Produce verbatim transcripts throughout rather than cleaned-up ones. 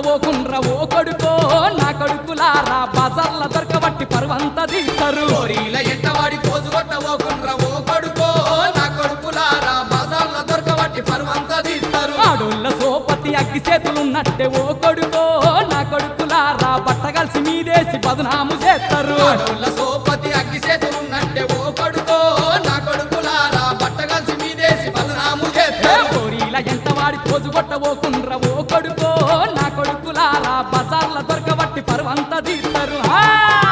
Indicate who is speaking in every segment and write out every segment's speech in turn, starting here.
Speaker 1: పోకుండ్ర ఓ కొడుకో నా కొడుకులారా బజార్ల దొరకబట్టి పరువంత తీస్తారు
Speaker 2: కోరీల ఎంటవాడి పోజు కొట్టబోకుండ్ర ఓ కొడుకో నా కొడుకులారా బజార్ల దొరకబట్టి పరువంత తీస్తారు
Speaker 1: ఆడోళ్ళ సోపతి అగ్గి చేతులున్నట్టే ఓ కొడుకో నా కొడుకులారా బట్టగలిసి మీదేసి బదునాము చేస్తారు
Speaker 2: ఆడోళ్ళ సోపతి అగ్గి చేతులున్నట్టే ఓ కొడుకో నా కొడుకులారా బట్టగలిసి మీదేసి బదనాము చేస్తారు
Speaker 1: కోరీల ఎంటవాడి పోజు కొట్టబోకుండ్ర ఓ కొడుకో నా కొడుకులారా బజార్ల దొరకబట్టి పరువంత తీస్తారు ఆ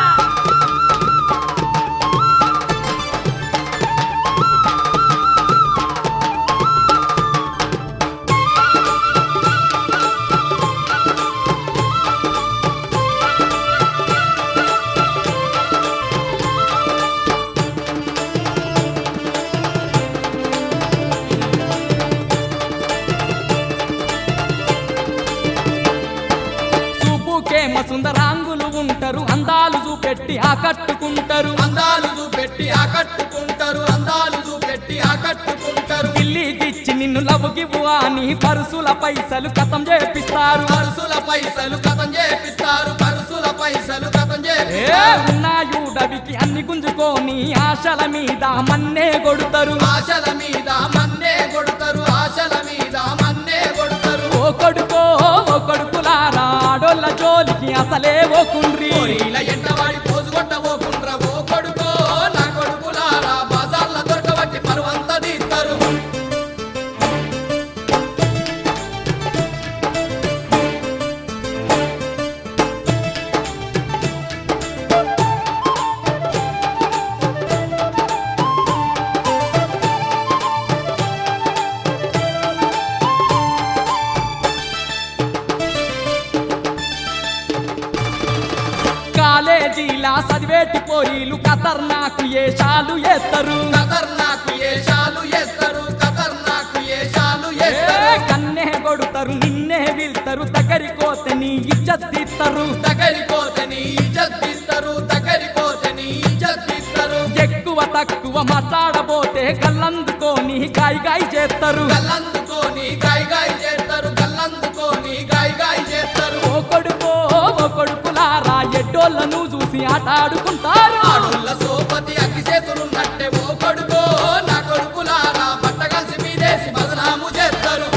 Speaker 1: సుందరాంగులు ఉంటారు అందాలు చూపెట్టి ఆకట్టుకుంటారు
Speaker 2: అందాలు చూపెట్టి ఆకట్టుకుంటారు అందాలు చూపెట్టి ఆకట్టుకుంటారు
Speaker 1: గిల్లిగిచ్చి నిన్ను లవ్వుగివ్వు అని పరుసుల పైసలు కథం చేపిస్తారు
Speaker 2: పరుసుల పైసలు కథం చేపిస్తారు పరుసుల పైసలు కథం చేపిస్తారు
Speaker 1: ఉన్నాయుడవికి అన్ని గుంజుకొని ఆశల మీద మన్నే కొడుతారు
Speaker 2: ఆశల మీద మన్నే కొడతారు ఆశల మీద మన్నే కొడతారు
Speaker 1: ఓ కొడుకో ఓ కొడుకులారా ఆడోళ్ళ జోలికి అసలే ఓ కుండ్రి
Speaker 2: కోరీల ఎంటవాడి పోజు కొట్టబోకుండ్ర ఓ కొడుకో నా కొడుకులారా బజార్ల దొరకబట్టి పరువంత తీస్తారు
Speaker 1: కాలేజీలా చదివేటి పోరీలు ఖతర్నాకు ఏషాలు ఎత్తరు
Speaker 2: ఖతర్నాకు ఏషాలు చేస్తారు ఖతర్నాకు ఏషాలు చేస్తారు
Speaker 1: కన్నే కొడుతారు నిన్నే వెళ్తారు దగ్గరికోతే నీ ఇజ్జత్ తీస్తారు
Speaker 2: దగ్గరిపోతే నీ ఇజ్జత్ తీస్తారు దగ్గరిపోతే నీ ఇజ్జత్ తీస్తారు
Speaker 1: ఎక్కువ తక్కువ మాట్లాడబోతే కళ్ళందుకోని గాయి గాయి చేస్తారు
Speaker 2: గల్లందుకోని గాయ గాయ చేస్తారు గల్లందుకోని గాయ గాయ చేస్తారు
Speaker 1: ఓ కొడుకో ఓ కొడుకులారా ఎడ్డోళ్ళను చూసి ఆట ఆడుకుంటారు
Speaker 2: ఆడుల్ల సోపతి అగ్గి చేతులున్నట్టే ఓ కొడుకో నా కొడుకులారా బట్టగలిసి మీదేసి బదనాము చేస్తారు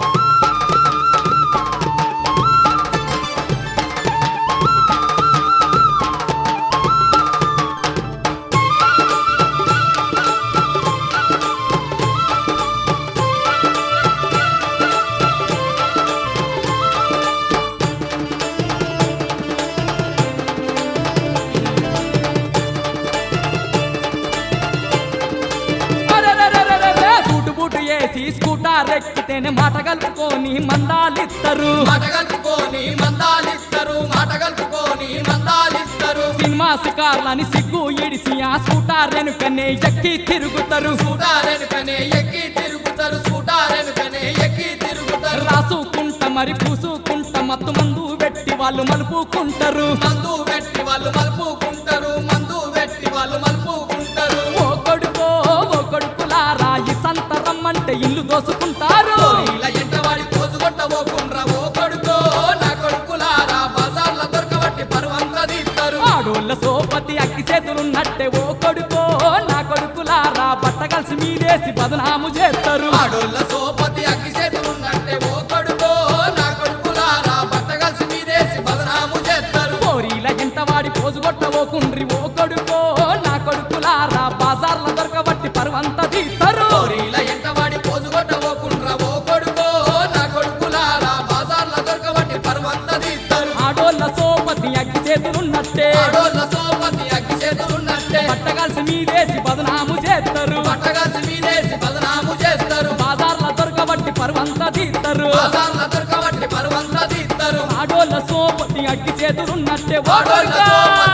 Speaker 1: అరెరెరెరెరె, సూటు బూటు వేసి స్కూటర్ ఎక్కితేనే మాట కలుపుకొని మందాలిస్తారు
Speaker 2: మాట కలుపుకొని మందాలిస్తారు మాట కలుపుకొని మందాలిస్తారు
Speaker 1: సినిమా శికార్లని సిగ్గు ఇడిసి ఆ స్కూటర్ వెనుకనే ఎక్కి తిరుగుతారు
Speaker 2: సూటారెనుకనే ఎక్కి తిరుగుతారు సూటారెనుకనే ఎక్కి తిరుగుతారు
Speaker 1: రాసుకుంట మరి పూసుకుంట మత్తు మందు పెట్టి వాళ్ళు మలుపుకుంటారు
Speaker 2: మందు పెట్టి వాళ్ళు మలుపుకుంటారు మందు పెట్టి వాళ్ళు మలుపుకుంటారు
Speaker 1: ఓ కొడుకో ఓ కొడుకులారా ఈ సంత రమ్మంటే ఇల్లు దోసుకుంటారు
Speaker 2: కోరీల ఎంటవాడి పోజు కొట్టబోకుండ్ర ఓ కొడుకో నా కొడుకులారా బజార్ల దొరకబట్టి పరువంత తీస్తారు
Speaker 1: ఆడోళ్ళ సోపతి అగ్గి చేతులున్నట్టే ఓ కొడుకో నా కొడుకులారా బట్టగలిసి మీదేసి బదనాము చేస్తారు
Speaker 2: ఆడోళ్ళ సోపతి అగ్గి చేతులున్నట్టే ఓ కొడుకో నా కొడుకులారా బట్టగలిసి మీదేసి బదనాము చేస్తారు
Speaker 1: కోరీల ఎంటవాడి పోజు కొట్టబోకుండ్రి ఓ కొడుకో నా కొడుకులారా బజార్ల దొరకబట్టి పరువంత తీస్తారు
Speaker 2: కోరీల ఎంటవాడి పోజు కొట్టబోకుండ్ర ఓ కొడుకో నా కొడుకులారా బజార్ల దొరకబట్టి పరువంత తీస్తారు
Speaker 1: ఆడోళ్ళ సోపతి అగ్గి చేతులున్నట్టే
Speaker 2: ఆడోళ్ళ సోపతి అగ్గి చేతులున్నట్టే
Speaker 1: బట్టగలిసి మీదేసి బదనాము చేస్తారు
Speaker 2: బట్టగలిసి మీదేసి బదనాము చేస్తారు
Speaker 1: బజార్ల దొరకబట్టి పరువంత తీస్తారు
Speaker 2: బజార్ల దొరకబట్టి పరువంత తీస్తారు
Speaker 1: ఆడోళ్ళ సోపతి అగ్గి చేతులున్నట్టే ఓ
Speaker 2: ఆడోళ్ళ
Speaker 1: కొడుకా.
Speaker 2: సోపతి